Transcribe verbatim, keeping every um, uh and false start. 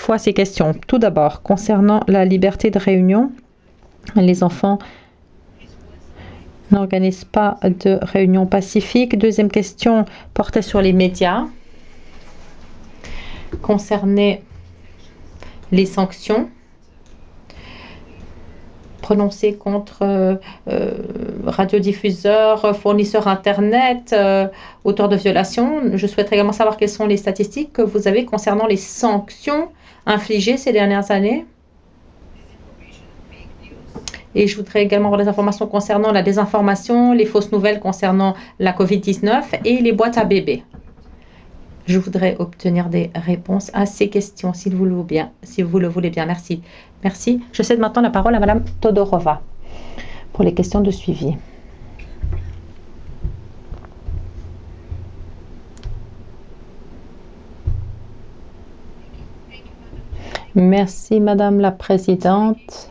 fois ces questions. Tout d'abord, concernant la liberté de réunion, les enfants n'organisent pas de réunion pacifique. Deuxième question portait sur les médias, concernait les sanctions prononcées contre euh, euh, radiodiffuseurs, fournisseurs Internet, euh, auteurs de violations. Je souhaiterais également savoir quelles sont les statistiques que vous avez concernant les sanctions infligées ces dernières années. Et je voudrais également avoir des informations concernant la désinformation, les fausses nouvelles concernant la covid dix-neuf et les boîtes à bébés. Je voudrais obtenir des réponses à ces questions, si vous le voulez bien. Si vous le voulez bien. Merci. Merci. Je cède maintenant la parole à Madame Todorova pour les questions de suivi. Merci, Madame la Présidente.